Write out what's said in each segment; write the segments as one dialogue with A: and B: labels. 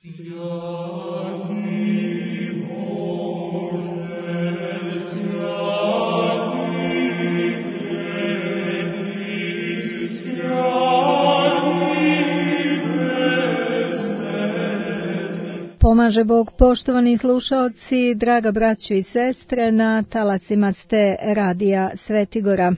A: Pomaže Bog, poštovani slušaoci, draga braćo i sestre, na talasima ste radija Svetigora.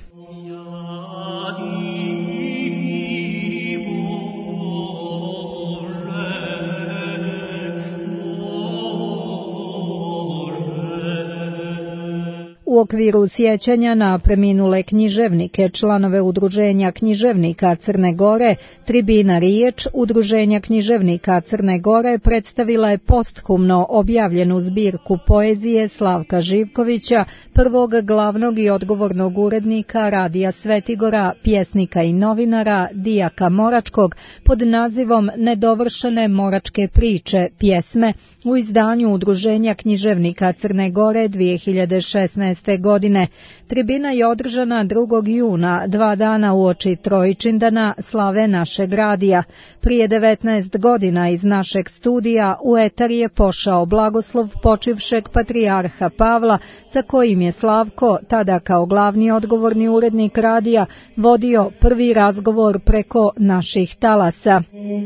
A: U okviru sjećanja na preminule književnike, članove Udruženja književnika Crne Gore, tribina Riječ Udruženja književnika Crne Gore predstavila je posthumno objavljenu zbirku poezije Slavka Živkovića, prvog glavnog i odgovornog urednika Radija Svetigora, pjesnika i novinara Dijaka Moračkog, pod nazivom Nedovršene moračke priče, pjesme, u izdanju Udruženja književnika Crne Gore 2016. godine. Tribina je održana 2. juna, 2 dana uoči Trojičindana, slave našeg radija. Prije 19 godina iz našeg studija u etar je pošao blagoslov počivšeg patrijarha Pavla, za kojim je Slavko, tada kao glavni odgovorni urednik radija, vodio prvi razgovor preko naših talasa.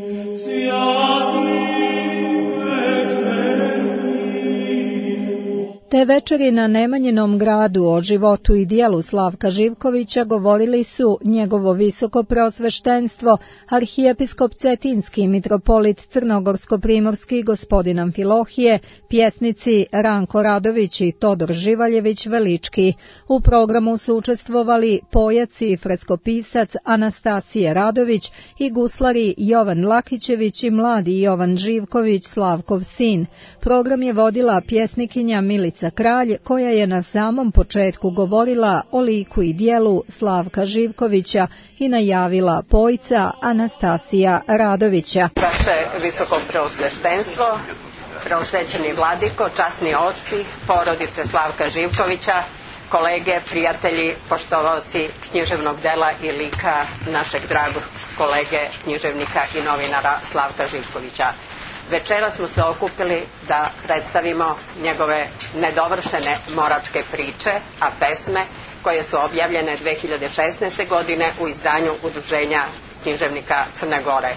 A: Te večeri na Nemanjinom gradu o životu i dijelu Slavka Živkovića govorili su njegovo visoko preosveštenstvo, arhijepiskop Cetinski, mitropolit Crnogorsko-primorski gospodin Amfilohije, pjesnici Ranko Radović i Todor Živaljević Velički. U programu su učestvovali pojac i freskopisac Anastasije Radović i guslari Jovan Lakićević i mladi Jovan Živković, Slavkov sin. Program je vodila pjesnikinja Milica Kralj, koja je na samom početku govorila o liku i dijelu Slavka Živkovića i najavila pojca Anastasija Radovića.
B: Vaše visoko preosveštenstvo, preosvećeni vladiko, časni oci, porodice Slavka Živkovića, kolege, prijatelji, poštovaoci književnog dela i lika našeg dragog kolege, književnika i novinara Slavka Živkovića. Večera smo se okupili da predstavimo njegove nedovršene moračke priče, a pesme koje su objavljene 2016. godine u izdanju Udruženja književnika Crne Gore.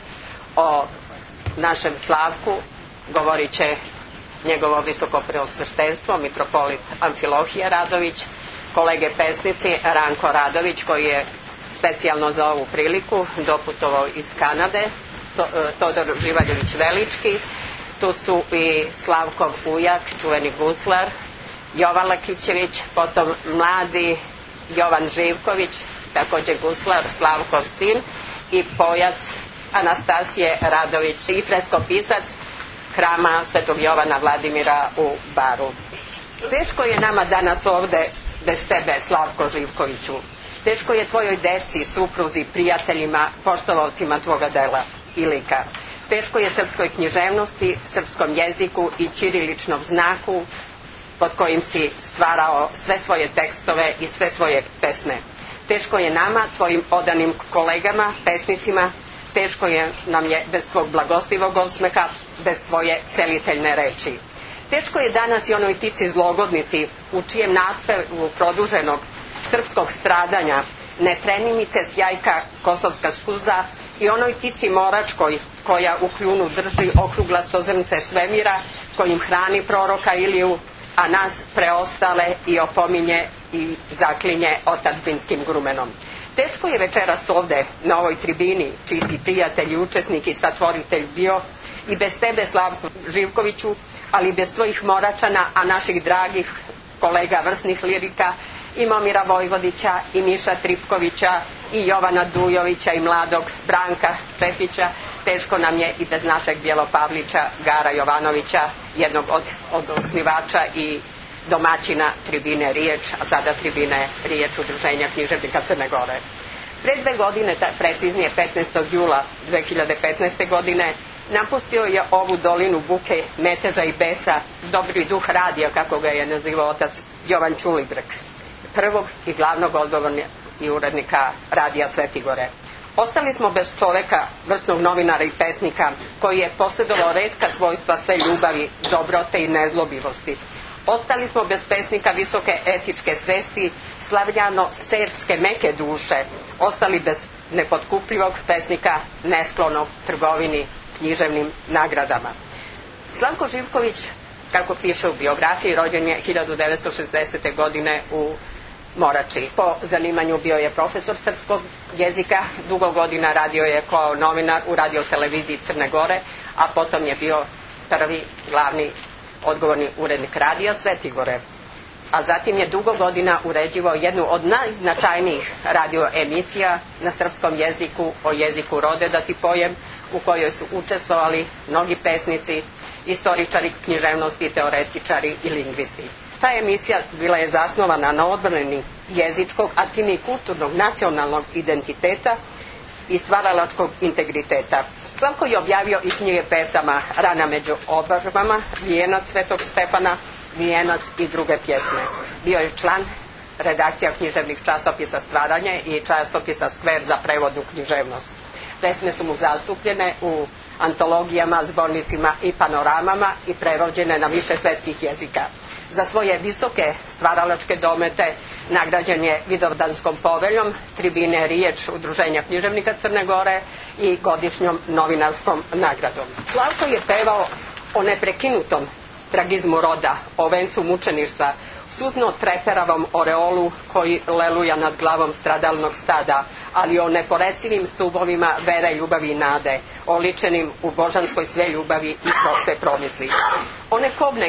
B: O našem Slavku govorit će njegovo visoko preosveštenstvo, mitropolit Amfilohije Radović, kolege pesnici Ranko Radović, koji je specijalno za ovu priliku doputovao iz Kanade, Todor Živaljević Velički, tu su i Slavkov ujak, čuveni guslar, Jovan Lakićević, potom mladi Jovan Živković, također guslar, Slavkov sin, i pojac Anastasije Radović i freskopisac hrama Svetog Jovana Vladimira u Baru. Teško je nama danas ovde bez tebe, Slavko Živkoviću. Teško je tvojoj deci, supruzi, prijateljima, poštovalcima tvoga dela i lika. Teško je srpskoj književnosti, srpskom jeziku i ćiriličnom znaku pod kojim si stvarao sve svoje tekstove i sve svoje pesme. Teško je nama, tvojim odanim kolegama, pesnicima, teško je nam je bez tvog blagostivog osmeha, bez tvoje celiteljne reči. Teško je danas i onoj tici zlogodnici u čijem natpevu produženog srpskog stradanja ne treni mi te sjajka kosovska suza i onoj tici moračkoj koja u kljunu drži okruglasto zrnce svemira, kojim hrani proroka Iliju, a nas preostale i opominje i zaklinje otadžbinskim grumenom. Teško je večeras ovde, na ovoj tribini, čiji si prijatelj i učesnik i satvoritelj bio, i bez tebe, Slavko Živkoviću, ali bez tvojih Moračana, a naših dragih kolega vrsnih lirika, i Momira Vojvodića, i Miša Tripkovića, i Jovana Dujovića, i mladog Branka Čepića. Teško nam je i bez našeg Bjelopavlića, Gara Jovanovića, jednog od osnivača i domaćina tribine Riječ, a sada tribine Riječ Udruženja književnika Crne Gore. Pre 2 godine, preciznije 15. jula 2015. godine, napustio je ovu dolinu buke, meteža i besa, dobri duh radija, kako ga je nazivao otac Jovan Ćulibrk, prvog i glavnog odgovornog i urednika Radija Svetigore. Ostali smo bez čoveka, vrsnog novinara i pesnika, koji je posjedovao retka svojstva sve ljubavi, dobrote i nezlobivosti. Ostali smo bez pesnika visoke etičke svesti, slavljano-serbske meke duše, ostali bez nepotkupljivog pesnika nesklonog trgovini književnim nagradama. Slavko Živković, kako piše u biografiji, rođen je 1960. godine u Morači. Po zanimanju bio je profesor srpskog jezika, dugo godina radio je kao novinar u radioteleviziji Crne Gore, a potom je bio prvi glavni odgovorni urednik radija Svetigore. A zatim je dugo godina uređivao jednu od najznačajnijih radio emisija na srpskom jeziku, o jeziku rode da ti pojem, u kojoj su učestvovali mnogi pesnici, istoričari književnosti, teoretičari i lingvisti. Ta emisija bila je zasnovana na odbrani jezičkog, a time i kulturnog nacionalnog identiteta i stvaralačkog integriteta. Slavko je objavio i knjige pesama Rana među obrvama, Vijenac Svetog Stefana, Vijenac i druge pjesme. Bio je član redakcija književnih časopisa Stvaranje i časopisa Skver za prevodnu književnost. Pesme su mu zastupljene u antologijama, zbornicima i panoramama i prevođene na više svetskih jezika. Za svoje visoke stvaralačke domete nagrađen je Vidovdanskom poveljom, tribine Riječ Udruženja književnika Crne Gore i godišnjom novinarskom nagradom. Slavko je pevao o neprekinutom tragizmu roda, o vencu mučeništva, suzno treperavom oreolu koji leluja nad glavom stradalnog stada, ali o neporecivim stubovima vere, ljubavi i nade, oličenim u božanskoj sve ljubavi i sve promisli. One kobne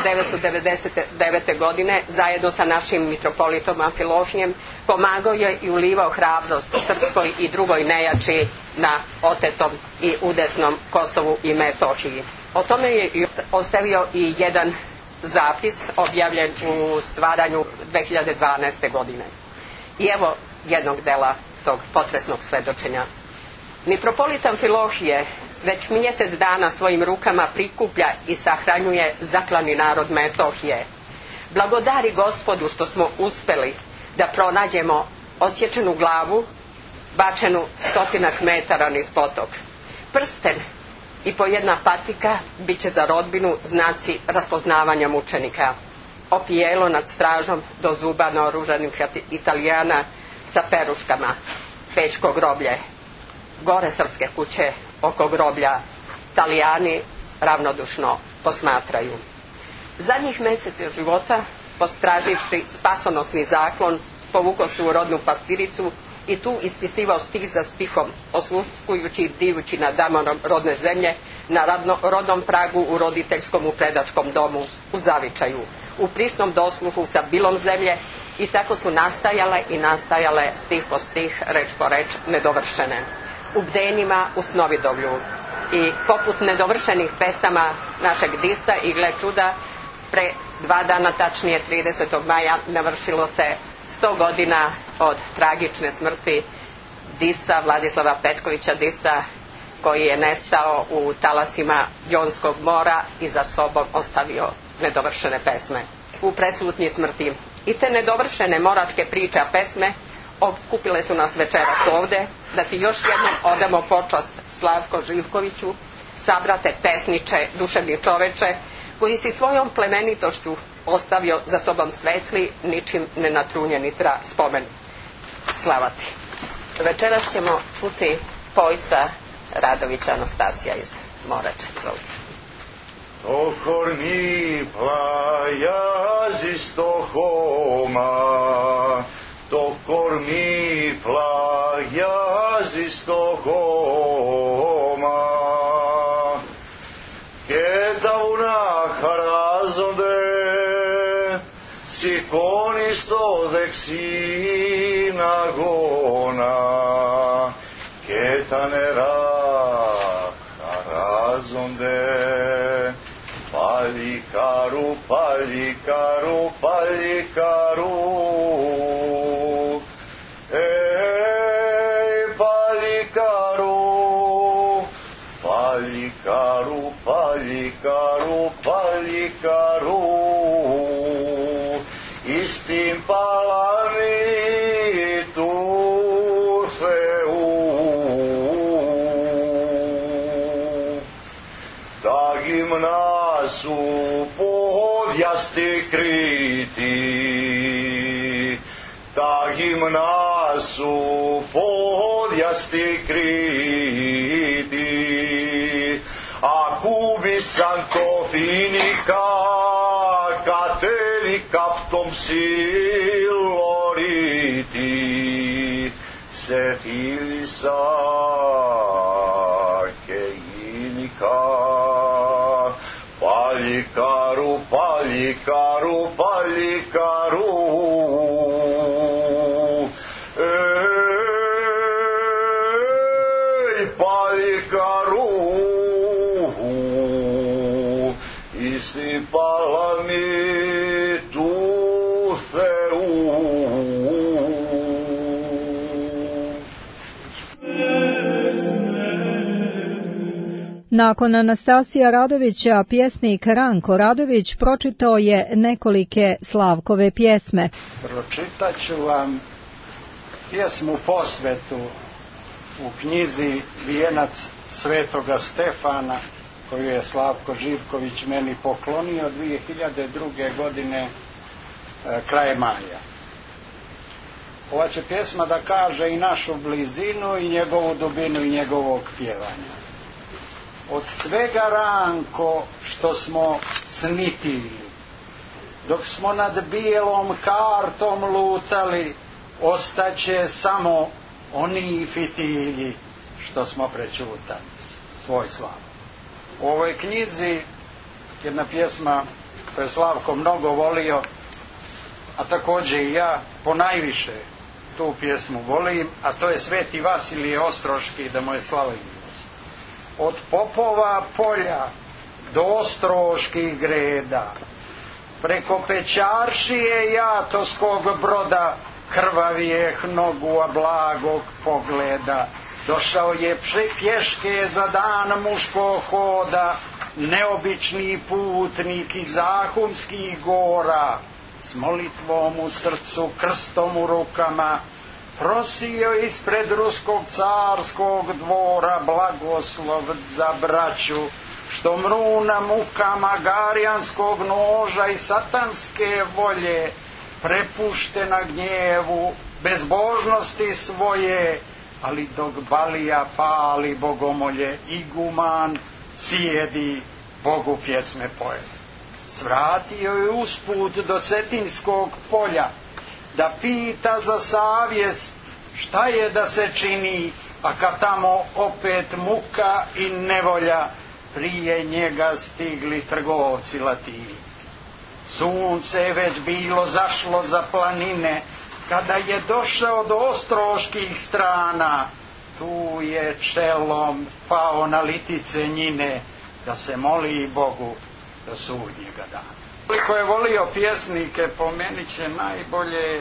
B: 1999. godine zajedno sa našim mitropolitom Amfilošijem pomagao je i ulivao hrabrost srpskoj i drugoj nejači na otetom i udesnom Kosovu i Metohiji. O tome je ostavio i jedan zapis objavljen u Stvaranju 2012. godine. I evo jednog dela tog potresnog svedočenja. Mitropolit Amfilohije već mjesec dana svojim rukama prikuplja i sahranjuje zaklani narod Metohije. Blagodari Gospodu što smo uspeli da pronađemo odsječenu glavu, bačenu 100 metara niz potok. Prsten i po jedna patika bit će za rodbinu znaci raspoznavanja mučenika. Opijelo nad stražom do zuba naoružanih Italijana sa peruškama, Pečko groblje, gore srpske kuće oko groblja, Talijani ravnodušno posmatraju. Zadnjih mjeseci života, postraživši spasonosni zaklon, povukao se u rodnu pastiricu i tu ispisivao stih za stihom, osluškujući i divući nad damorom rodne zemlje, na rodnom pragu u roditeljskom u predačkom domu, u zavičaju, u prisnom dosluhu sa bilom zemlje, i tako su nastajale stih po stih, reč po reč, nedovršene. U bdenjima, u snovidovlju. I poput nedovršenih pesama našeg Disa, i gle čuda, pre 2 dana, tačnije 30. maja, navršilo se 100 godina od tragične smrti Disa, Vladislava Petkovića Disa, koji je nestao u talasima Jonskog mora i za sobom ostavio nedovršene pesme. U predsutnji smrti. I te nedovršene moračke priče, a pesme okupile su nas večeras ovde, da ti još jednom odamo počast Slavko Živkoviću, sabrate pesniče, duševni čoveče, koji si svojom plemenitošću ostavio za sobom svetli, ničim nenatrunjeni spomen. Slava ti. Večeras ćemo čuti Pojca Radovića Anastasija iz Morače. Izvolite.
C: Tokor mi plajazi Stohoma, tokor mi plajazi Stohoma, ketavuna harazonde, sikonisto deksina gona, ketanera harazonde, Palikaru, palikaru, palikaru, palikaru, palikaru, palikaru, palikaru, istim palami tu se gimna su podjaste kriti, ta gimna su podjaste kriti, a kubi santo finica cateri captom siloriti, se filisa che inica, palikaru, palikaru, palikaru, palikaru, isipala mi tu theu.
A: Nakon Anastasija Radovića, pjesnik Ranko Radović pročitao je nekolike Slavkove pjesme.
D: Pročitat ću vam pjesmu posvetu u knjizi Vijenac Svetoga Stefana, koju je Slavko Živković meni poklonio 2002. godine kraj maja. Ova će pjesma da kaže i našu blizinu i njegovu dubinu i njegovog pjevanja. Od svega, Ranko, što smo snitili, dok smo nad bijelom kartom lutali, ostaće samo oni fitilji što smo prečutali. Svoj slav. U ovoj knjizi jedna pjesma koju je Slavko mnogo volio, a također i ja ponajviše tu pjesmu volim, a to je Sveti Vasilije Ostroški, da mu je slava i milost. Od Popova polja do Ostroških greda, preko Pećaršije Jatoskog broda, krvavijeh nogu, a blagog pogleda, došao je pješke za dan muškog hoda, neobični putnik iz Zahumskih gora, s molitvom u srcu, krstom u rukama, prosio ispred ruskog carskog dvora blagoslov za braću, što mru na mukama garjanskog noža i satanske volje, prepuštena gnjevu bezbožnosti svoje, ali dok Balija pali bogomolje, iguman sjedi, Bogu pjesme poje. Svratio je usput do Cetinskog polja, da pita za savjest šta je da se čini, a kad tamo opet muka i nevolja, prije njega stigli trgovci Latini. Sunce je već bilo zašlo za planine, kada je došao do ostroških strana, tu je čelom pao na litice njine, da se moli Bogu do sudnjega dana. Koliko je volio pjesnike, po meni će najbolje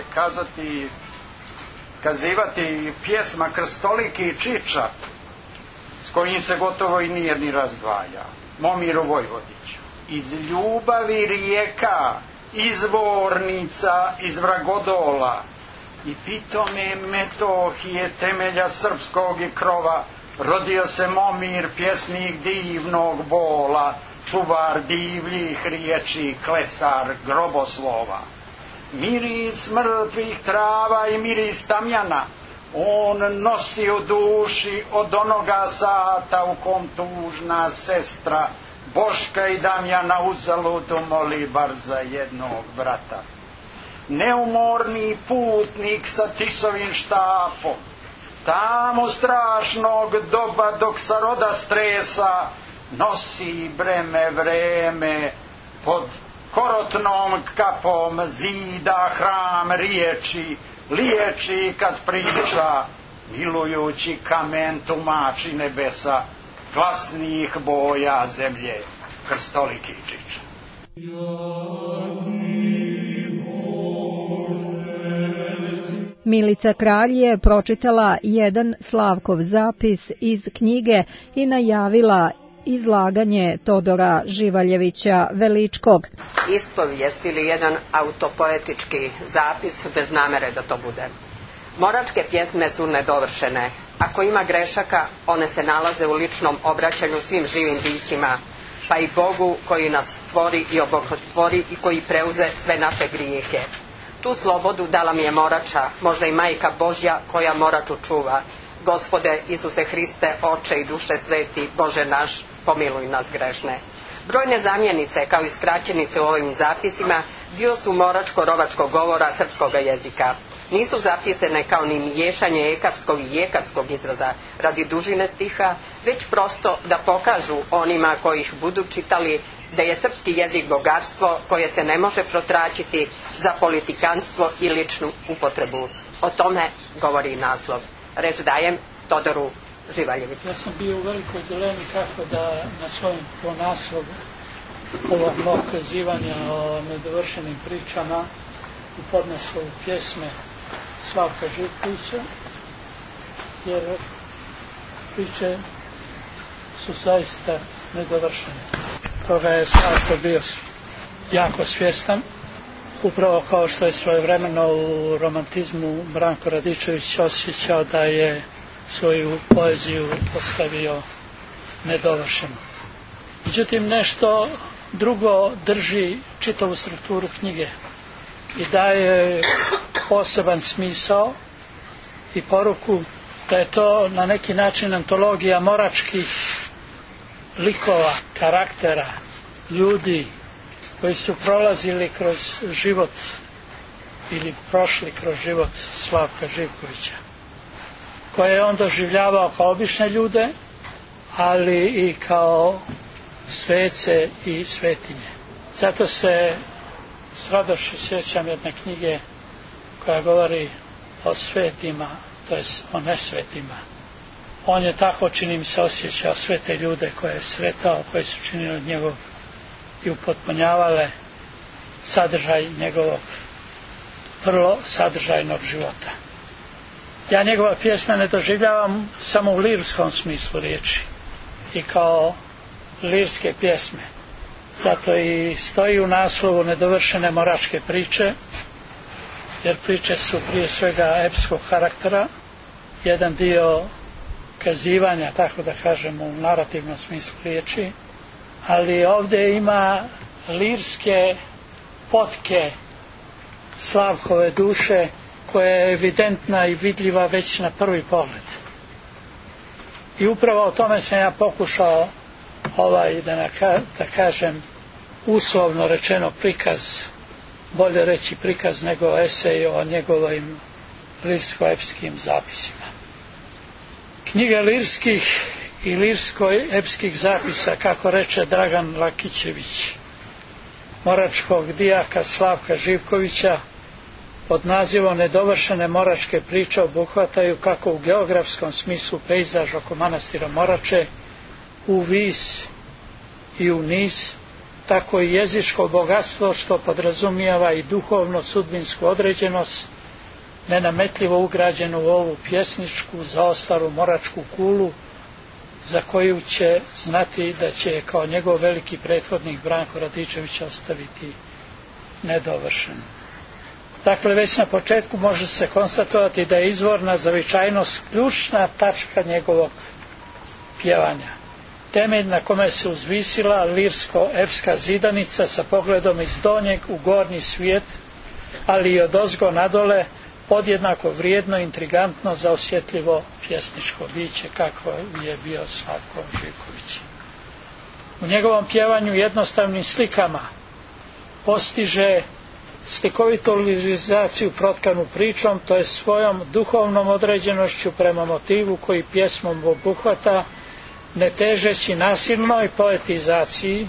D: kazivati pjesma Krstoliki Čiča, s kojim se gotovo i nije ni razdvaja, Momiru Vojvodiću. Iz ljubavi rijeka, izvornica iz Vragodola, i pitome Metohije, temelja srpskog i krova, rodio se Momir, pjesnik divnog bola, čuvar divljih riječi, klesar groboslova. Miris mrtvih trava i miris tamjana on nosi u duši od onoga sata u kom tužna sestra Boška i Damjana uzaludu moli bar za jednog brata. Neumorni putnik sa Tisovim štapom, tamo strašnog doba dok sa roda stresa, nosi breme vreme, pod korotnom kapom zida hram riječi, liječi kad priča, milujući kamen tumači nebesa, glasnih boja zemlje, Krstoliki Čiča.
A: Milica Kralj je pročitala jedan Slavkov zapis iz knjige i najavila izlaganje Todora Živaljevića Veličkog.
B: Ispovijest ili jedan autopoetički zapis bez namere da to bude. Moračke pjesme su nedovršene. Ako ima grešaka, one se nalaze u ličnom obraćanju svim živim bićima. pa i Bogu koji nas stvori i obogotvori i koji preuze sve naše grijehe. Tu slobodu dala mi je Morača, možda i Majka Božja koja Moraču čuva. Gospode Isuse Hriste, Oče i Duše Sveti, Bože naš, pomiluj nas grešne. Brojne zamjenice kao i skraćenice u ovim zapisima dio su moračko-rovačkog govora srpskog jezika. Nisu zapisane kao ni miješanje ekavskog i jekavskog izraza radi dužine stiha, već prosto da pokažu onima koji ih budu čitali da je srpski jezik bogatstvo koje se ne može protraćiti za politikanstvo i ličnu upotrebu. O tome govori naslov. Reč dajem Todoru Živaljeviću.
E: Ja sam bio u velikoj dilemi kako da na svojem naslovu ovog mog kazivanja o nedovršenim pričama u podnaslovu pjesme Slavka Živkovića, jer priče su zaista nedovršene. Toga je Slavko bio jako svjestan, upravo kao što je svojevremeno u romantizmu Branko Radičević osjećao da je svoju poeziju ostavio nedovršenu. Međutim, nešto drugo drži čitavu strukturu knjige i daje poseban smisao i poruku da je to na neki način antologija moračkih likova, karaktera, ljudi koji su prolazili kroz život ili prošli kroz život Slavka Živkovića, koje je on doživljavao kao obične ljude, ali i kao svece i svetinje. Zato se s radošću sjećam jedne knjige koja govori o svetima, to jest o nesvetima. On je tako, čini mi se, osjećao sve te ljude koje je sretao, koje su činili njegov i upotpunjavale sadržaj njegovog vrlo sadržajnog života. Ja njegova pjesma ne doživljavam samo u lirskom smislu riječi i kao lirske pjesme. Zato i stoji u naslovu nedovršene moračke priče, jer priče su prije svega epskog karaktera, jedan dio kazivanja, tako da kažem, u narativnom smislu riječi, ali ovdje ima lirske potke Slavkove duše koja je evidentna i vidljiva već na prvi pogled. I upravo o tome sam ja pokušao da kažem uslovno rečeno prikaz, bolje reći prikaz nego esej o njegovim lirsko-epskim zapisima. Knjiga lirskih i lirsko-epskih zapisa, kako reče Dragan Lakićević, moračkog dijaka Slavka Živkovića, pod nazivom Nedovršene moračke priče obuhvataju kako u geografskom smislu pejzaž oko manastira Morače, u vis i u niz, tako i jezičko bogatstvo što podrazumijeva i duhovno sudbinsku određenost, nenametljivo ugrađenu u ovu pjesničku zaostalu moračku kulu, za koju će znati da će kao njegov veliki prethodnik Branko Radičević ostaviti nedovršen. Dakle, već na početku može se konstatovati da je izvorna zavičajnost ključna tačka njegovog pjevanja. Temelj na kome se uzvisila lirsko-epska zidanica sa pogledom iz donjeg u gornji svijet, ali i odozgo nadole, podjednako vrijedno, intrigantno za osjetljivo pjesničko biće kako je bio Slavko Živković. U njegovom pjevanju jednostavnim slikama postiže slikovitu lirizaciju protkanu pričom, to je svojom duhovnom određenošću prema motivu koji pjesmom obuhvata, ne težeći nasilnoj poetizaciji,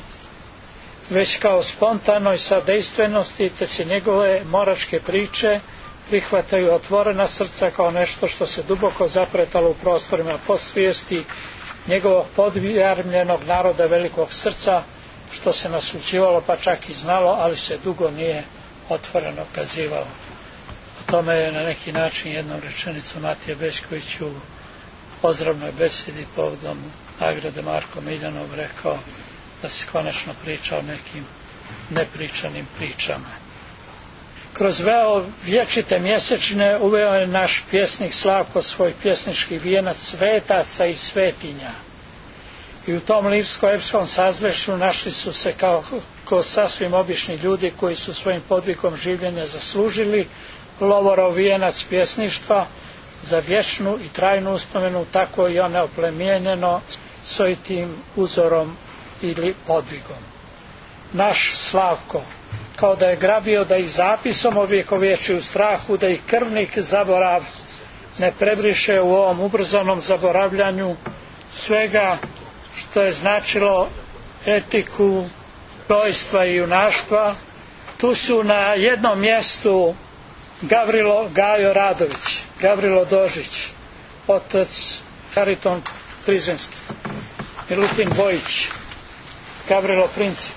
E: već kao spontanoj sadejstvenosti, te se njegove moračke priče prihvataju otvorena srca kao nešto što se duboko zapretalo u prostorima podsvijesti njegovog podjarmljenog naroda velikog srca, što se naslućivalo pa čak i znalo, ali se dugo nije otvoreno kazivalo. O tome je na neki način jednom rečenicom Matija Bećković u pozdravnoj besedi povodom nagrade Marko Miljanov rekao da se konačno priča o nekim nepričanim pričama. Kroz vječite mjesečine uveo je naš pjesnik Slavko svoj pjesnički vijenac svetaca i svetinja. I u tom lirsko-epskom sazvešu našli su se kao sasvim obični ljudi koji su svojim podvigom življenja zaslužili Lovorov vijenac pjesništva za vječnu i trajnu uspomenu, tako i ono oplemenjeno svojitim uzorom ili podvigom. Naš Slavko, kao da je grabio da ih zapisom ovjekovječi u strahu, da ih krvnik zaborav ne prebriše u ovom ubrzanom zaboravljanju svega što je značilo etiku dojstva i junaštva. Tu su na jednom mjestu Gavrilo Radović, Gavrilo Dožić, otac Hariton Prizrenski, Milutin Bojić, Gavrilo Princip,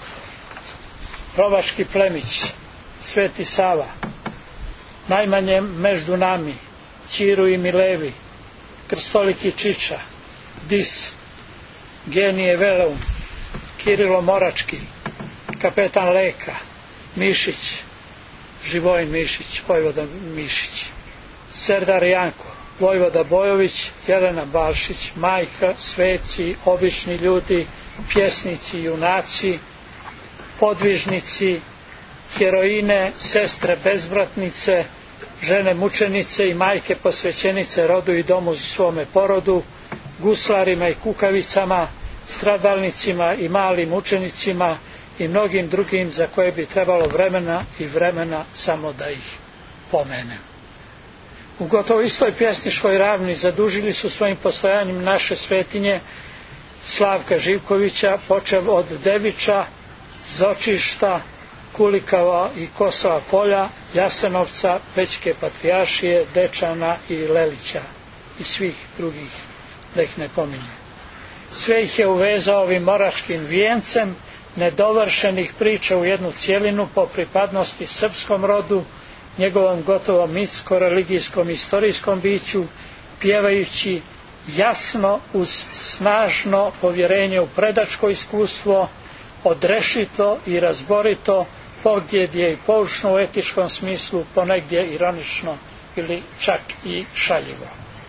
E: Rovački Plemić, Sveti Sava, najmanje među nami, Ćiru i Milevi, Krstoliki Čiča, Dis, Genije Veleum, Kirilo Morački, Kapetan Leka, Mišić, Živojin Mišić, Vojvoda Mišić, Serdar Janko, Vojvoda Bojović, Jelena Balšić, majka, sveci, obični ljudi, pjesnici, junaci, podvižnici, heroine, sestre bezbratnice, žene mučenice i majke posvećenice rodu i domu svome porodu, guslarima i kukavicama, stradalnicima i malim učenicima i mnogim drugim za koje bi trebalo vremena i vremena samo da ih pomenem. U gotovo istoj pjesniškoj ravni zadužili su svojim postojanjem naše svetinje Slavka Živkovića, počev od Deviča, Zočišta, Kulikava i Kosova polja, Jasenovca, Pećke Patrijaršije, Dečana i Lelića i svih drugih, da ih ne pominjem. Sve ih je uvezao ovim moračkim vijencem nedovršenih priča u jednu cjelinu po pripadnosti srpskom rodu, njegovom gotovo mitsko-religijskom istorijskom biću, pjevajući jasno uz snažno povjerenje u predačko iskustvo, odrešito i razborito, pogdje i poučno u etičkom smislu, ponegdje ironično ili čak i šaljivo.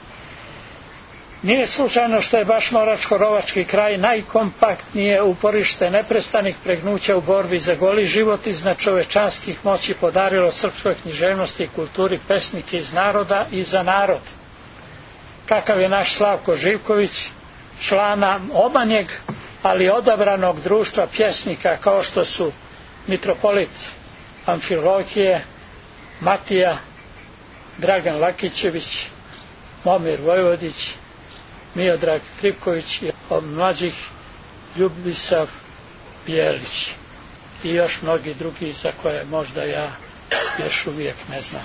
E: Nije slučajno što je baš Moračko-Rovački kraj najkompaktnije uporište neprestanih pregnuća u borbi za goli život iznad čovečanskih moći podarilo srpskoj književnosti i kulturi pesnike iz naroda i za narod. Kakav je naš Slavko Živković, člana omanjeg, ali odabranog društva pjesnika kao što su mitropolit Amfilohije, Matija, Dragan Lakićević, Momir Vojvodić, Miodrag Tripković i od mlađih Ljubisav Bijelić i još mnogi drugi za koje možda ja još uvijek ne znam.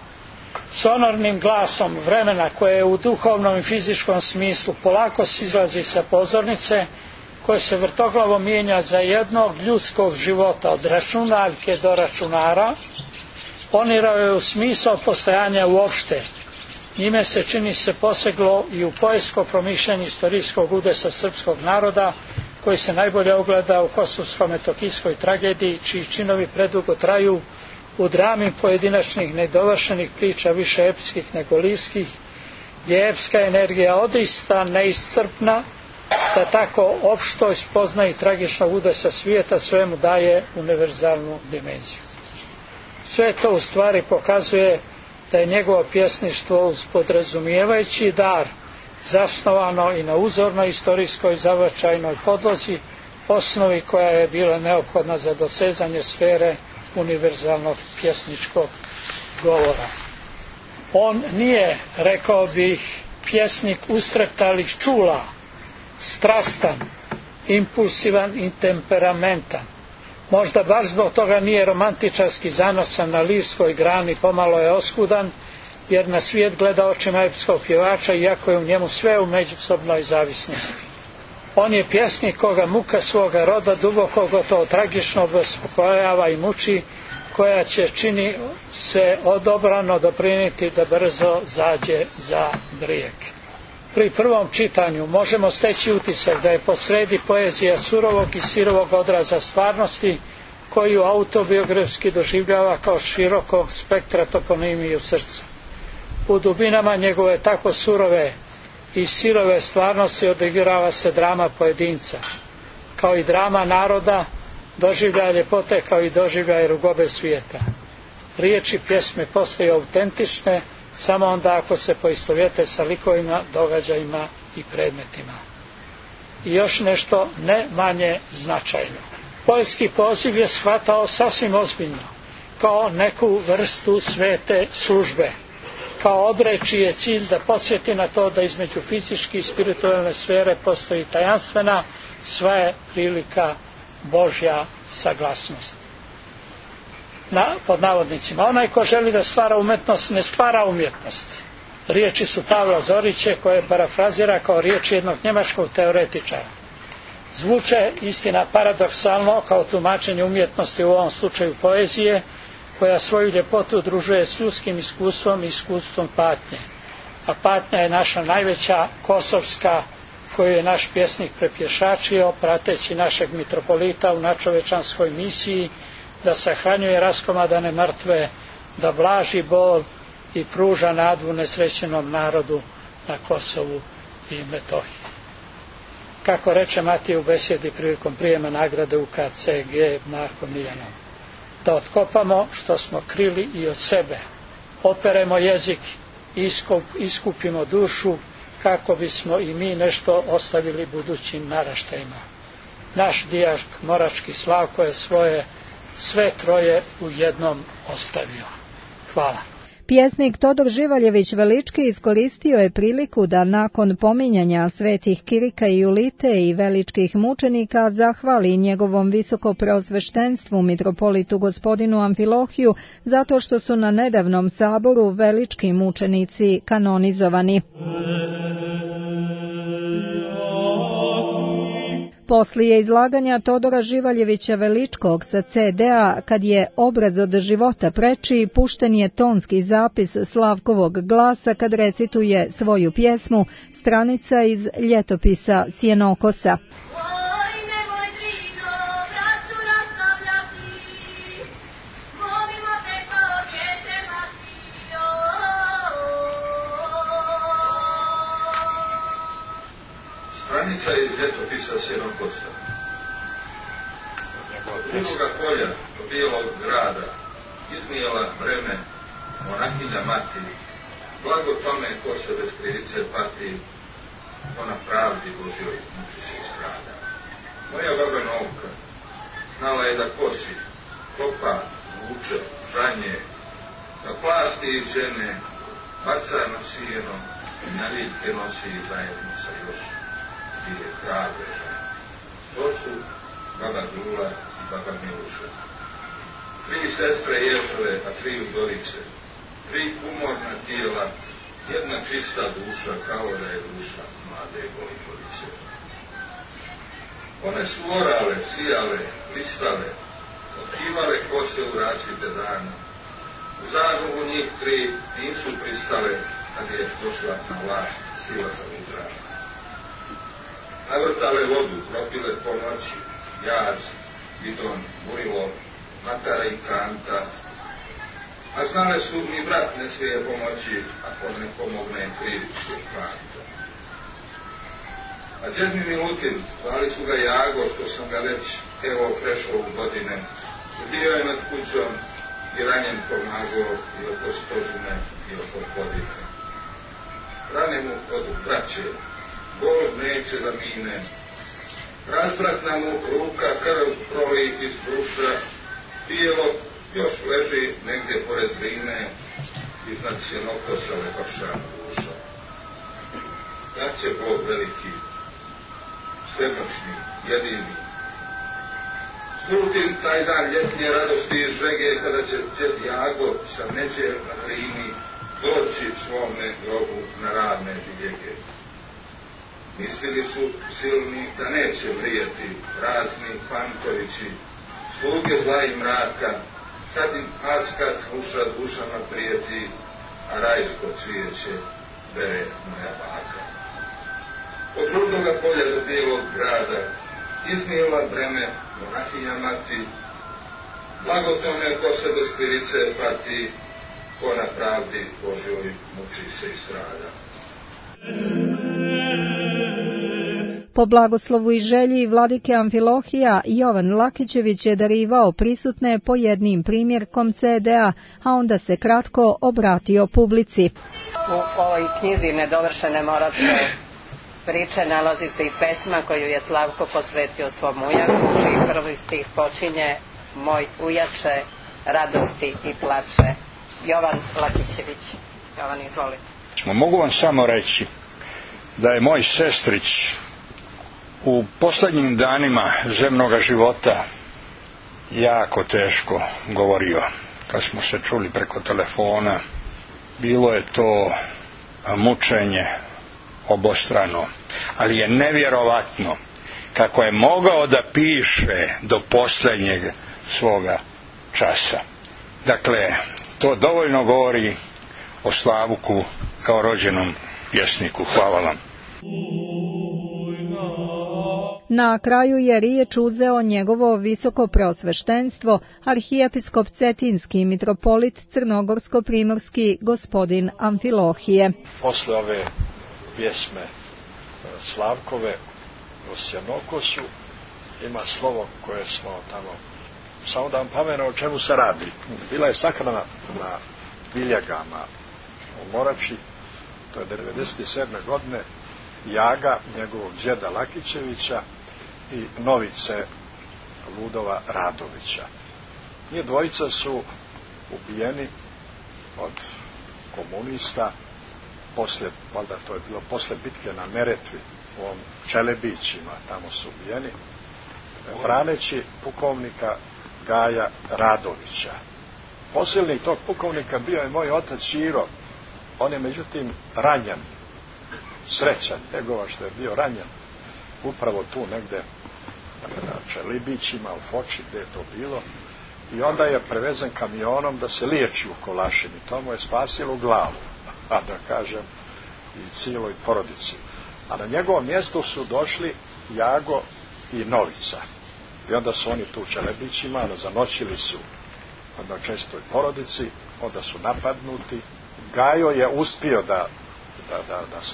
E: Sonornim glasom vremena koje je u duhovnom i fizičkom smislu polako izlazi sa pozornice, koje se vrtoglavo mijenja za jednog ljudskog života od računaljke do računara, ponirao je u smisao postojanja uopšte. Njime se čini se poseglo i u poetsko promišljanje istorijskog udesa srpskog naroda, koji se najbolje ogleda u kosovsko-metokijskoj tragediji, čiji činovi predugo traju, u drami pojedinačnih nedovršenih priča više epskih nego lirskih, gdje je epska energija odista neiscrpna, da tako opštoj spoznaji tragičnog udesa svijeta svemu daje univerzalnu dimenziju. Sve to u stvari pokazuje da je njegovo pjesništvo uz podrazumijevajući dar zasnovano i na uzornoj istorijskoj završajnoj podlozi, osnovi koja je bila neophodna za dosezanje sfere univerzalnog pjesničkog govora. On nije, rekao bih, pjesnik ustreptalih čula, strastan, impulsivan i temperamentan. Možda baš zbog toga nije romantičarski zanosan na lirskoj grani, pomalo je oskudan, jer na svijet gleda očima epskog pjevača, iako je u njemu sve u međusobnoj zavisnosti. On je pjesnik koga muka svoga roda duboko gotovo tragično bespokojava i muči, koja će, čini se, odobrano doprinijeti da brzo zađe za brijeg. Pri prvom čitanju možemo steći utisak da je posredi poezija surovog i sirovog odraza stvarnosti, koju autobiografski doživljava kao širokog spektra toponimije u srcu. U dubinama njegove tako surove Iz sirove stvarnosti odigrava se drama pojedinca. Kao i drama naroda, doživljaje ljepote kao i doživljaje rugobe svijeta. Riječi pjesme postaju autentične samo onda ako se poistovjete sa likovima, događajima i predmetima. I još nešto ne manje značajno. Poetski poziv je shvatao sasvim ozbiljno, kao neku vrstu svete službe, kao obre čiji je cilj da podsjeti na to da između fizičke i spiritualne sfere postoji tajanstvena, sva je prilika Božja saglasnost. Pod navodnicima, onaj ko želi da stvara umetnost, ne stvara umjetnost. Riječi su Pavla Zorića koje parafrazira kao riječi jednog njemačkog teoretičara. Zvuče, istina, paradoksalno kao tumačenje umjetnosti, u ovom slučaju poezije, koja svoju ljepotu udružuje s ljudskim iskustvom i iskustvom patnje. A patnja je naša najveća kosovska, koju je naš pjesnik prepješačio, prateći našeg mitropolita u načovečanskoj misiji da sahranjuje raskomadane mrtve, da blaži bol i pruža nadu nesrećenom narodu na Kosovu i Metohiji. Kako reče Matija u besjedi prilikom prijema nagrade u KCG Marko Miljanov, da otkopamo što smo krili i od sebe, operemo jezik, iskupimo dušu, kako bismo i mi nešto ostavili budućim naraštajima. Naš dijak Morački Slavko je svoje sve troje u jednom ostavio. Hvala.
A: Pjesnik Todor Živaljević Velički iskoristio je priliku da nakon pominjanja svetih Kirika i Julite i veličkih mučenika zahvali njegovom visokopreosveštenstvu mitropolitu gospodinu Amfilohiju zato što su na nedavnom saboru velički mučenici kanonizovani. Poslije izlaganja Todora Živaljevića Veličkog sa CD-a, kad je obraz od života preči, pušten je tonski zapis Slavkovog glasa kad recituje svoju pjesmu, stranica iz ljetopisa Sjenokosa.
F: Stranica iz ljetopisa Sjenokosa. Od drugoga polja do bijelog grada iznijela breme monahinja mati, blago tome ko se bez krivice pati, ko na pravdi Božjoj muči se strada. Moja baba Novka znala je da kosi, kopa, vuče, žanje, da plasti i žene, baca na sijeno i na vitke nosi zajedno sa još dvije hrabre žene. To su baba Drula i baba Miluša. 3 sestre Ježove, a 3 udorice. 3 umorna tijela, jedna čista duša, kao da je duša mlade Goligovice. One su orale, sijale, listale, otkivale kose u razvite dana. U zagovu njih 3 nisu pristale, kad je došla na vlast sila za udrana. Navrtale vodu, propile po noći, jaz, bidon, murilo, matara i kanta, a znale su ni brat ne smije pomoći, ako ne pomogne krivicu kanta. A džed mi Milutin, zvali su ga Jago, što sam ga već evo prešao u godine, bio je nad kućom i ranjen pomagao i oko stožine i oko godine. Rane mu od braće, bol neće da mine, razvratna mu ruka krv proli iz bruša, bijelo još leži negdje pored Drine, iznad Sjenokosa lepavša duša. Kad će Bog veliki, svemoćni, jedini, slutim taj dan ljetnje radosti i žege, kada će džed Jago sa neđe na Drini doći svome grobu na ravne bijege. Mislili su silni da neće vrijeti razni Pantovići, sluge zla i mraka, kad im askat sluša dušama prijeti, a rajsko cvijeće bere moja baka. Od rudnoga polja do bijelog grada iznijela breme monahinja mati, blago tome ko se bez krivice pati, ko na pravdi Božjoj muči se i strada.
A: Po blagoslovu i želji vladike Amfilohija, Jovan Lakićević je darivao prisutne po jednim primjerkom CD-a, a onda se kratko obratio publici.
B: U ovoj knjizi Nedovršene moračke priče nalazi se i pesma koju je Slavko posvetio svom ujaku, čiji prvi stih počinje: moj ujače, radosti i plače. Jovan Lakićević. Jovan, izvoli.
G: Mogu vam samo reći da je moj sestrić u posljednjim danima zemnoga života jako teško govorio. Kad smo se čuli preko telefona, bilo je to mučenje obostrano, ali je nevjerovatno kako je mogao da piše do posljednjeg svoga časa. Dakle, to dovoljno govori o Slavku kao rođenom pjesniku. Hvala vam.
A: Na kraju je riječ uzeo njegovo visoko preosveštenstvo, arhijepiskop Cetinski mitropolit Crnogorsko-primorski gospodin Amfilohije.
H: Posle ove pjesme Slavkove o Sjanokosu ima slovo koje smo tamo, samo da vam pamenu o čemu se radi. Bila je sahrana na Viljagama u Morači, to je 1997. godine, jaga njegovog džeda Lakićevića i novice Ludova Radovića. Njih dvojica su ubijeni od komunista poslije, valjda to je bilo posle bitke na Neretvi, u ovom Čelebićima, tamo su ubijeni, braneći pukovnika Gaja Radovića. Posilnik tog pukovnika bio je moj otac Ćiro. On je međutim ranjen, srećan njegova što je bio ranjen upravo tu negde na Čelibićima, u Foči, gdje je to bilo, i onda je prevezen kamionom da se liječi u Kolašini. To mu je spasilo glavu, a da kažem i cijeloj porodici. A na njegovo mjesto su došli Jago i Novica. I onda su oni tu u Čelebićima, zanoćili su na čestoj porodici, onda su napadnuti. Gajo je uspio da se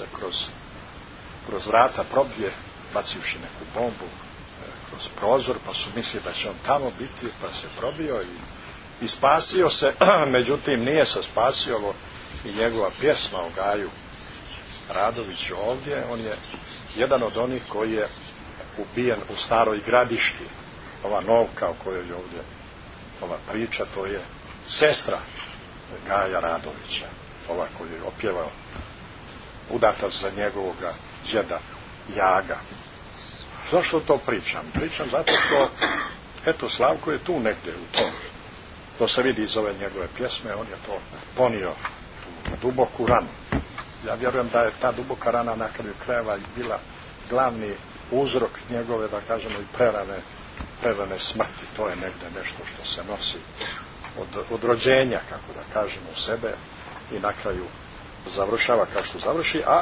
H: kroz vrata probije, bacivši neku bombu kroz prozor, pa su mislili da će on tamo biti, pa se probio i spasio se. Međutim, nije se spasio. Ovo i njegova pjesma o Gaju Radoviću ovdje. On je jedan od onih koji je ubijen u Staroj Gradiški. Ova novka o kojoj je ovdje ova priča, to je sestra Gaja Radovića, ova koju je opjevao, udata za njegovoga džeda Jaga. Zašto to pričam? Pričam zato što, eto, Slavko je tu negdje u tom. To se vidi iz ove njegove pjesme, on je to ponio tu duboku ranu. Ja vjerujem da je ta duboka rana na kraju krajeva bila glavni uzrok njegove, da kažemo, i prerane smrti. To je negdje nešto što se nosi od rođenja, kako da kažemo, u sebe i na kraju završava kao što završi, a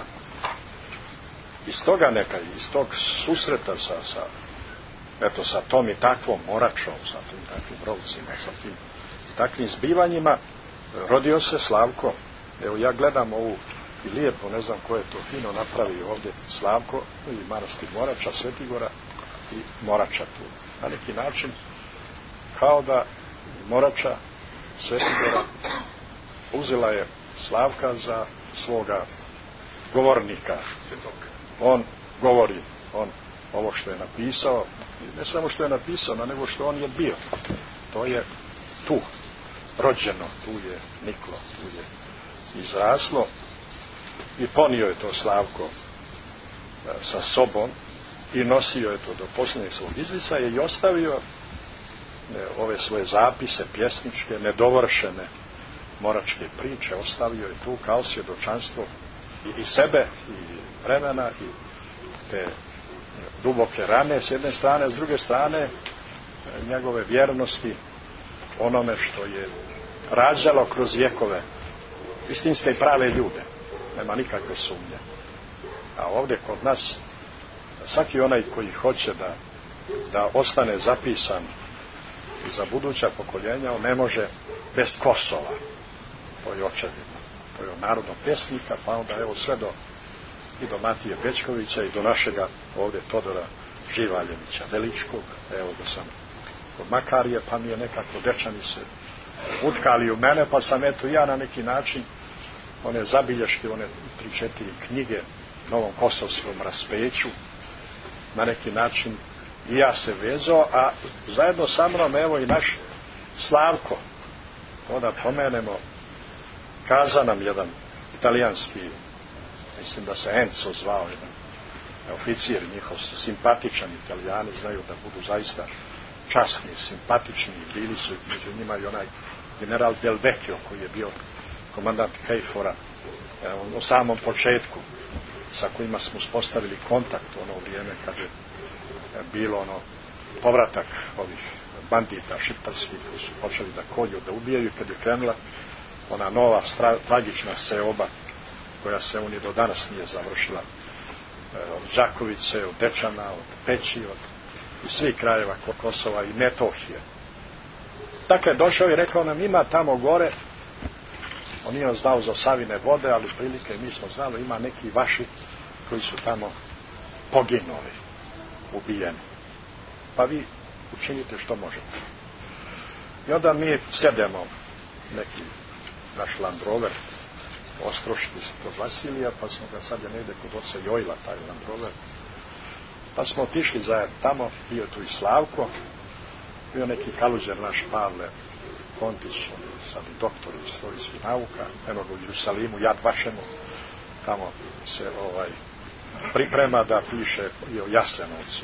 H: iz toga iz tog susreta sa tom i takvom Moračom, sa tim takvim rovcima, sa tim takvim zbivanjima, rodio se Slavko. Evo, ja gledam ovu i lijepo, ne znam ko je to fino napravio ovdje, Slavko i manastir Morača, Svetigora i Morača tu. Na neki način, kao da Morača, Svetigora, uzela je Slavka za svoga govornika. On govori, on ovo što je napisao, ne samo što je napisao, nego što on je bio. To je tu rođeno, tu je niklo, tu je izraslo i ponio je to Slavko sa sobom i nosio je to do posljednjeg svog izlicaja i ostavio ove svoje zapise pjesničke, nedovršene moračke priče, ostavio je tu kao svjedočanstvo i sebe i vremena i te duboke rane s jedne strane, s druge strane njegove vjernosti onome što je rađalo kroz vjekove istinske i prave ljude, nema nikakve sumnje. A ovdje kod nas svaki onaj koji hoće da ostane zapisan i za buduća pokoljenja, on ne može bez Kosova. To je očevidno. To je od narodnog pjesnika, pa onda evo sve i do Matije Bečkovića i do našega ovdje Todora Živaljevića Veličkog, evo da sam kod Makarije, pa mi je nekako dečani se utkali u mene, pa sam eto ja na neki način one zabilješke, one 3-4 knjige Novom Kosovskom raspeću, na neki način i ja se vezao, a zajedno sa mnom evo i naš Slavko, to da pomenemo, kaza nam jedan italijanski, mislim da se Enzo zvao, jedan oficir njihov, simpatičan, Italijani znaju da budu zaista časni, simpatični, bili su među njima i onaj general Del Vecchio koji je bio komandant Kejfora u samom početku, sa kojima smo uspostavili kontakt u ono vrijeme kad je bilo ono povratak ovih bandita šiptarskih koji su počeli da kolju, da ubijaju, kad je krenula ona nova tragična seoba koja se u ni do danas nije završila, od Đakovice, od Dečana, od Peći, od iz svih krajeva Kosova i Metohije. Dakle, došao i rekao nam, ima tamo gore, on nije znao za Savine vode, ali prilike mi smo znali, ima neki vaši koji su tamo poginuli, ubijeni. Pa vi učinite što možete. I onda mi sjedemo, neki naš Land Rover, Ostroški kod Vasilija, pa smo ga sad je negdje kod oca Jojla, taj Land Rover. Pa smo otišli zajedno tamo, bio tu i Slavko, bio neki kaluđer naš Pavle Kontić, on je sad i doktor istorijskih nauka, eno ga u Jerusalimu, Yad Vašemu, tamo se priprema da piše i o Jasenovcu.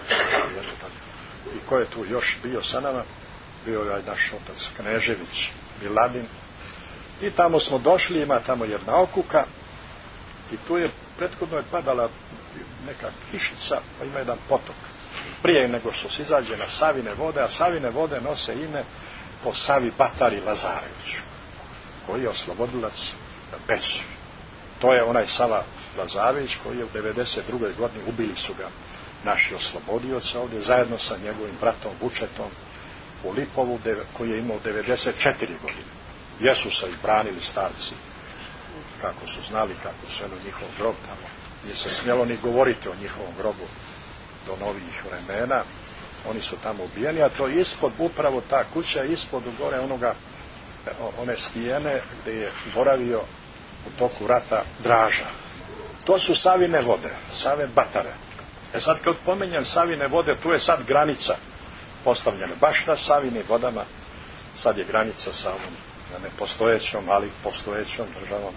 H: I ko je tu još bio sa nama? Bio je naš otac Knežević, Miladin. I tamo smo došli, ima tamo jedna okuka i tu je prethodno je padala neka kišica, pa ima jedan potok. Prije nego što se izađe na Savine vode, a Savine vode nose ime po Savi Batari Lazareviću, koji je oslobodilac Beč. To je onaj Sava Lazarević koji je u 92. godini, ubili su ga naši oslobodioci ovdje, zajedno sa njegovim bratom Vučetom u Lipovu, koji je imao 94 godine. Jesu se i branili starci, kako su znali, kako su eno njihov grob tamo. Nije se smjelo ni govoriti o njihovom grobu do novih vremena. Oni su tamo ubijeni, a to ispod, upravo ta kuća, ispod gore one stijene gdje je boravio u toku rata Draža. To su Savine vode, Save Batare. Sad kad pomenjem Savine vode, tu je sad granica postavljena. Baš na Savinim vodama sad je granica sa ovom nepostojećom, ali postojećom državom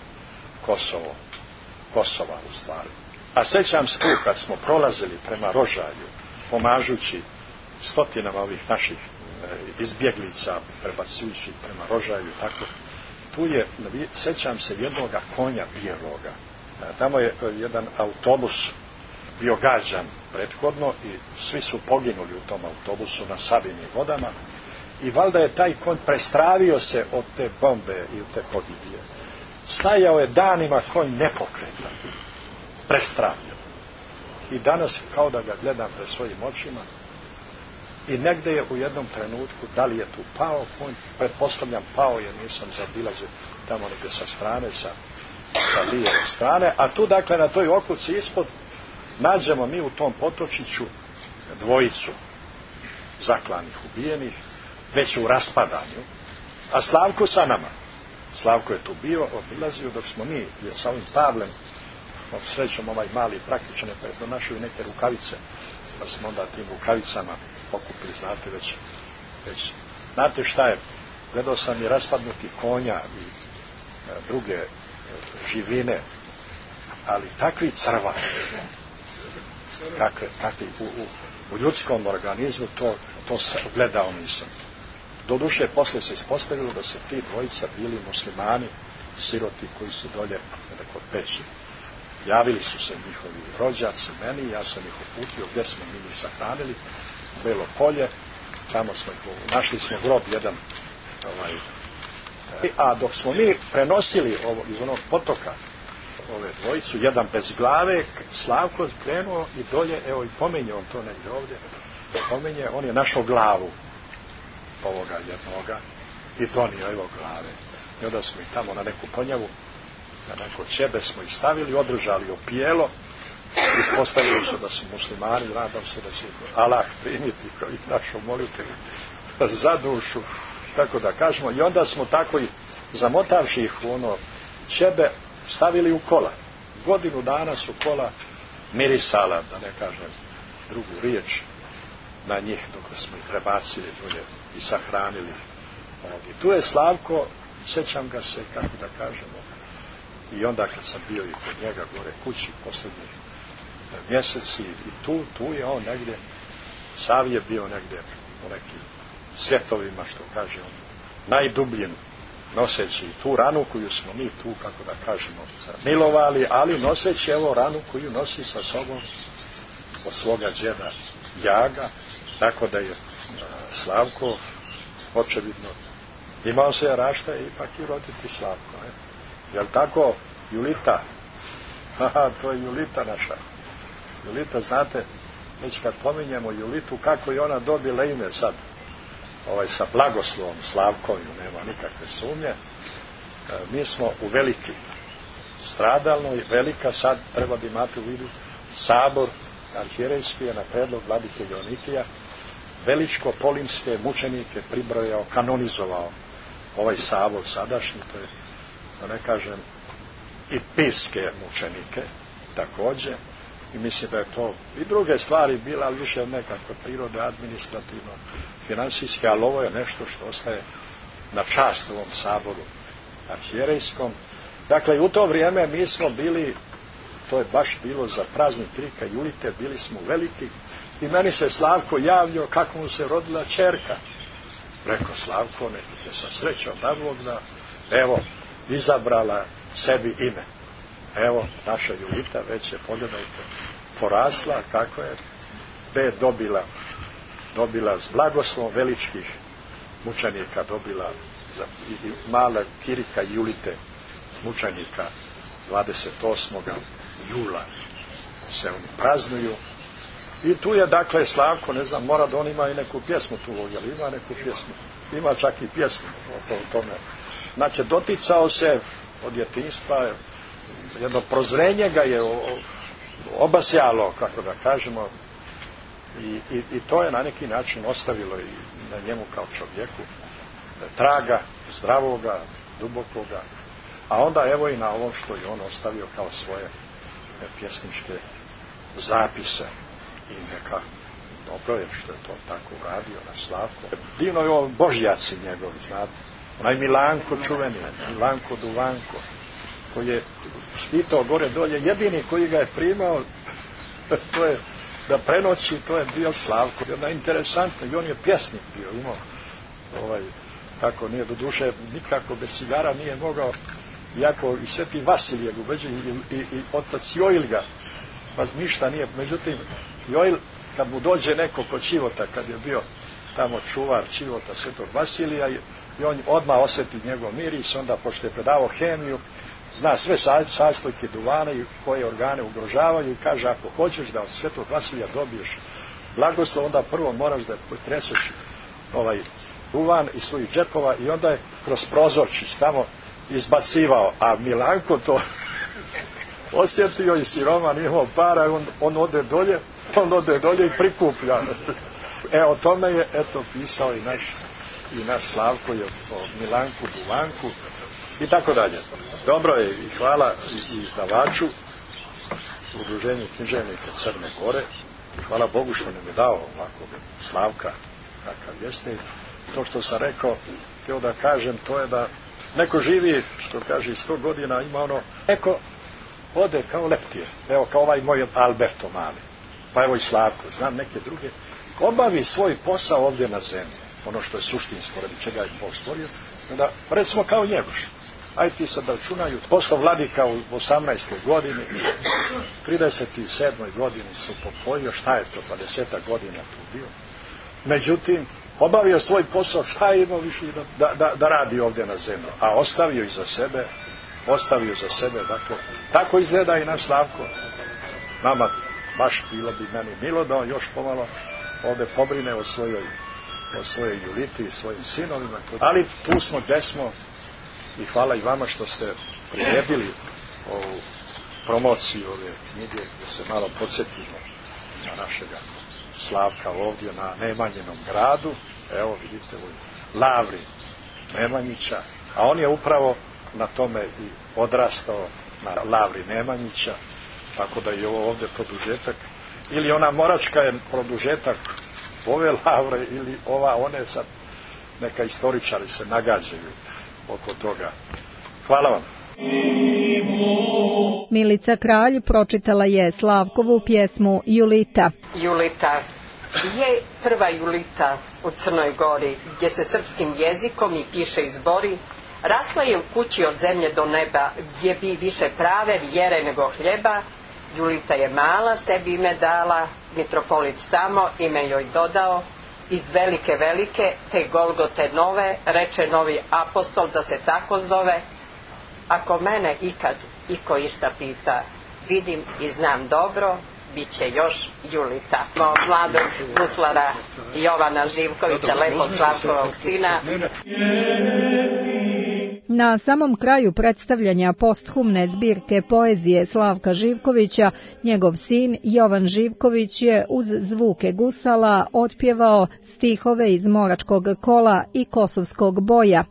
H: Kosova u stvari. A sećam se tu kad smo prolazili prema Rožalju, pomažući stotinama ovih naših izbjeglica, prebacujući prema Rožalju, tako, tu je, sećam se jednoga konja bijeloga. Tamo je jedan autobus bio gađan prethodno i svi su poginuli u tom autobusu na Savinim vodama i valjda je taj konj prestravio se od te bombe i od te pogibije. Stajao je danima konj nepokretan, prestravljen. I danas kao da ga gledam pred svojim očima i negdje je u jednom trenutku, da li je tu pao konj, pretpostavljam pao je, nisam zaobilazio tamo negdje sa strane, sa lijeve strane, a tu dakle na toj okuci ispod nađemo mi u tom potočiću dvojicu zaklanih, ubijenih, već u raspadanju, a Slavko sa nama. Slavko je tu bio, obilazio, dok smo mi, jer sa ovim Pavlem, srećom ovaj mali praktičan je pronašao i neke rukavice, pa smo onda tim rukavicama pokupili, znate već. Znate šta je, gledao sam i raspadnuti konja i druge živine, ali takvi crva, kakvi u ljudskom organizmu, to se gledao nisam. Doduše, posle se ispostavilo da se ti dvojica bili muslimani, siroti koji su dolje kod Peći. Javili su se njihovi rođaci meni, ja sam ih uputio gdje smo mi ih sahranili, Belo polje, tamo smo ih, našli smo grob jedan, a dok smo mi prenosili ovo iz onog potoka, ove dvojicu, jedan bez glave, Slavko krenuo i dolje, evo i pomenje on to negdje ovdje, pomenje, on je našao glavu ovoga jednoga i donio evo glave. I onda smo ih tamo na neku ponjavu, na neko čebe smo ih stavili, održali opijelo ispostavili se da su muslimani, nadam se da će Allah primiti i našu molitvu za dušu, tako da kažemo. I onda smo tako i zamotavši ih u ono ćebe stavili u kola. Godinu dana su kola mirisala, da ne kažem drugu riječ, na njih dok smo ih prebacili dolje i sahranili. I tu je Slavko, sjećam ga se, kako da kažemo, i onda kad sam bio i kod njega gore kući posljednjih mjeseci i tu je on negdje, sav je bio negdje u nekim svjetovima, što kaže on, najdubljim, noseći tu ranu koju smo mi tu, kako da kažemo, milovali, ali noseći evo ranu koju nosi sa sobom od svoga džeda Jaga, tako da je Slavko očevidno imao se rašta i ipak i roditi Slavko. Jel tako, Julita? Haha, to je Julita naša. Julita, znate, već kad pominjemo Julitu, kako je ona dobila ime sad, sa blagoslovom Slavkovim, nema nikakve sumnje. Mi smo u Veliki stradalnoj, Velika sad treba da imate u vidu, sabor arhijerejski je na predlog vladike Joanikija veličko-polimske mučenike pribrojao, kanonizovao ovaj sabor sadašnji, to je, da ne kažem, i pirske mučenike također, i mislim da je to i druge stvari bila, ali više nekakve prirode, administrativno, finansijske, ali ovo je nešto što ostaje na čast ovom saboru arhijerejskom. Dakle, u to vrijeme mi smo bili, to je baš bilo za praznik Krika Julite, bili smo Veliki, i meni se Slavko javio kako mu se rodila ćerka. Rekao, Slavko, nekako sa srećom da Bog da, evo, izabrala sebi ime. Evo, naša Julita već je, pogledajte, porasla, kako je, B dobila s blagoslovom veličkih mučenika, dobila za mala Kirika Julite mučenika 28. jula se oni praznuju. I tu je, dakle, Slavko, ne znam, mora da on ima i neku pjesmu tu, ali ima neku pjesmu, ima čak i pjesmu o tome. Znači, doticao se od djetinjstva, jedno prozrenje ga je obasjalo, kako da kažemo, i to je na neki način ostavilo i na njemu kao čovjeku traga, zdravoga, dubokoga, a onda evo i na ovo što je on ostavio kao svoje pjesničke zapise. I neka, dobro je što je to tako uradio na Slavko. Divno je ovo Božjaci njegovi, znate, onaj Milanko čuveni, Milanko Duvanko, koji je špitao gore dolje, jedini koji ga je primao, to je da prenoći, to je bio Slavko. Jedna interesantna, i on je pjesnik bio, imao kako nije, do duše nikako bez cigara nije mogao, iako i sveti Vasilije ga ubeđuje, i otac Joil ga, pa ništa nije, međutim Joil, kad mu dođe neko kod Čivota, kad je bio tamo čuvar Čivota svetog Vasilija, i on odmah osjeti njegov miris, onda pošto je predavao hemiju, zna sve sastojke duvana i koje organe ugrožavaju, i kaže, ako hoćeš da od svetog Vasilija dobiješ blagoslov, onda prvo moraš da potreseš duvan iz svojih džepova, i onda je kroz prozorčić tamo izbacivao, a Milanko to osjetio i siroman imao para, on ode dolje i prikuplja. O tome je pisao i naš Slavko je o Milanku Duvanku i tako dalje. Dobro je i hvala i izdavaču Udruženju književnika Crne Gore, i hvala Bogu što nam je dao ovakvog Slavka kakav jeste. To što sam rekao, htio da kažem, to je da neko živi, što kaže, 100 godina, ima neko ode kao leptije, evo kao ovaj moj Alberto Mali, pa evo i Slavko, znam neke druge, obavi svoj posao ovdje na zemlji, ono što je suštinsko, radi čega je Bog stvorio, da, recimo kao Njegoš, ajde ti sad da računaju, postao vladika u 18. godini, 37. godini se upokojio, šta je to, 20 godina tu bio, međutim, obavio svoj posao, šta je imao više da radi ovdje na zemlji, a ostavio za sebe, dakle, tako izgleda i naš Slavko. Nama baš bilo bi meni milo da on još pomalo ovdje pobrine o svojoj Juliti i svojim sinovima, ali tu smo gdje smo, i hvala i vama što ste priredili ovu promociji ove knjige, da se malo podsjetimo na našega Slavka ovdje na Nemanjinom gradu. Evo vidite u Lavri Nemanjića, a on je upravo na tome i odrastao, na Lavri Nemanjića, tako da je ovo ovdje produžetak, ili ona Moračka je produžetak ove Lavre, ili one sad neka istoričari se nagađaju oko toga. Hvala vam.
A: Milica Kralj pročitala je Slavkovu pjesmu Julita.
B: Julita je prva Julita u Crnoj Gori, gdje se srpskim jezikom i piše i zbori. Rasla je u kući od zemlje do neba, gdje bi više prave vjere nego hljeba. Julita je mala, sebi ime dala, mitropolit samo ime joj dodao. Iz velike te Golgote nove, reče novi apostol da se tako zove. Ako mene ikad iko išta pita, vidim i znam dobro, bit će još Julita. Mladog guslara Jovana Živkovića, lepog Slavkovog sina.
A: Na samom kraju predstavljanja posthumne zbirke poezije Slavka Živkovića, njegov sin Jovan Živković je uz zvuke gusala otpjevao stihove iz Moračkog kola i Kosovskog boja.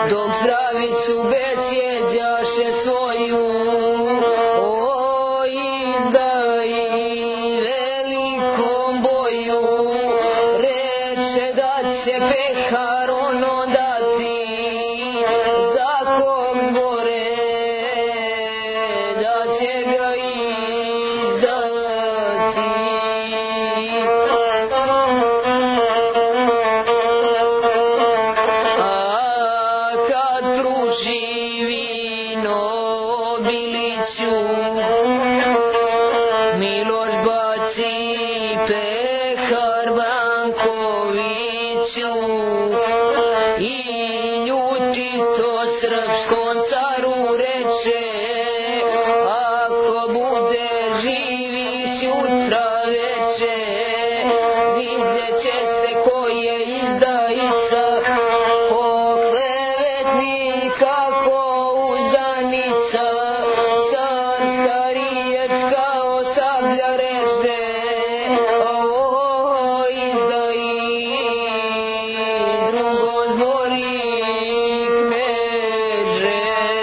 I: dok zdravicu besjeđaše svoju, o izdaji velikom boju, reče da će pehar ono dati, za kog gore da će ga izdati. A kad pruži vino Biliću, Miloš baci pehar Brankoviću i ljuti to srpskom caru reče, ako bude živi sutra veče, vidjet će se ko je izdajica, ko klevetnika, ko uzdanica, carska riječ kao sablja reže, o izdaji drugozbornik međe.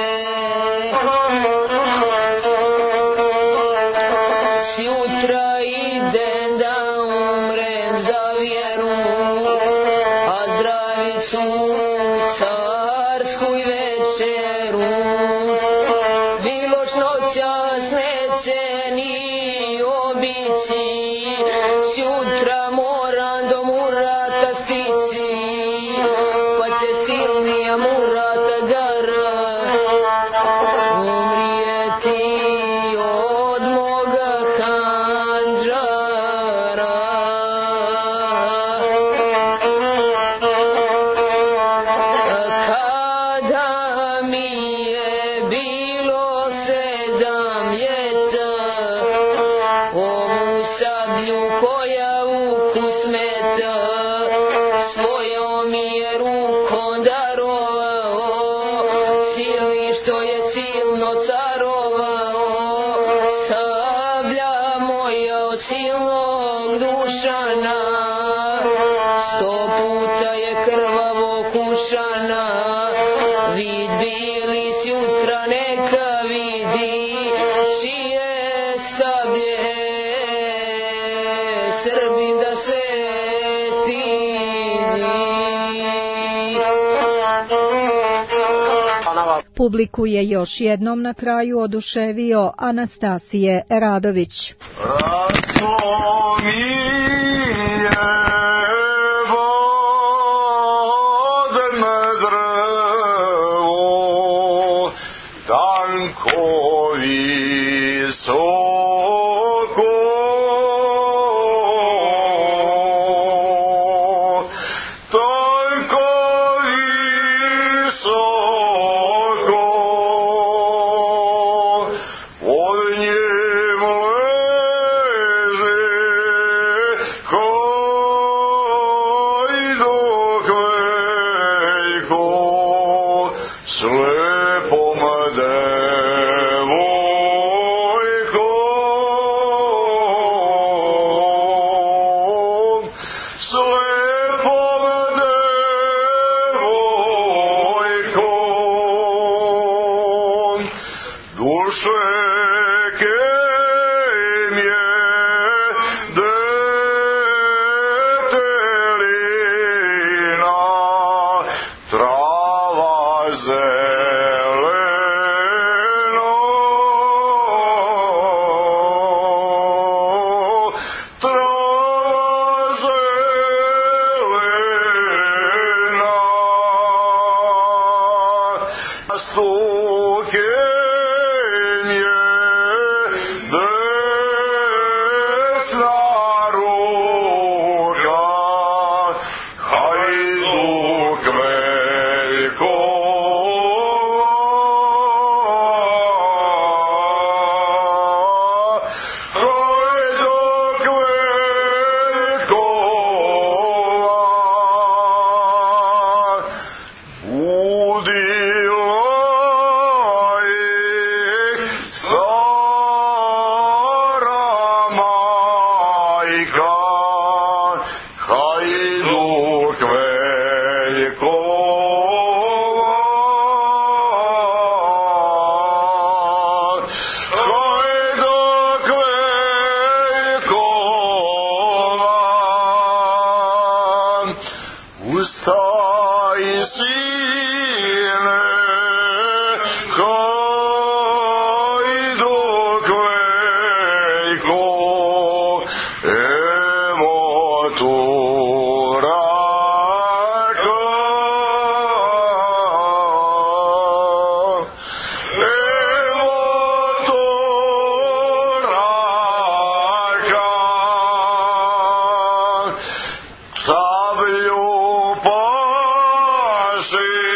I: Sjutra idem da umrem za vjeru, a zdravicu carsku i večeru. Miloš noćas neće ni obići, sjutra moram do Murata stići, pa će silnija Murata gara umrijeti od moga handžara. Kada mi je bilo 7 ljeta, ovu sablju koja ukus smeta, svojom mi je rukom darovao, silni što je silno carovao, sablja moja od silnog Dušana, 100 puta je krvavo kušana, vid bili sjutra neka vidi, čije sablje Srbin da se stidi.
A: Publiku je još jednom na kraju oduševio Anastasije Radović.
C: Raco mi je vodne drvo, tanko visoko, tanko visoko, od njem leže hajduk veljko, slepom devojkom, slepom devojkom, duše kem je detelina, trava zeleno, trava zelena, stukem je desna ruka, hajduk veljko, hajduk veljko, budila ih stara majka, hajduk veljkova. sine, hajduk veljko, emoturaka, sablju paši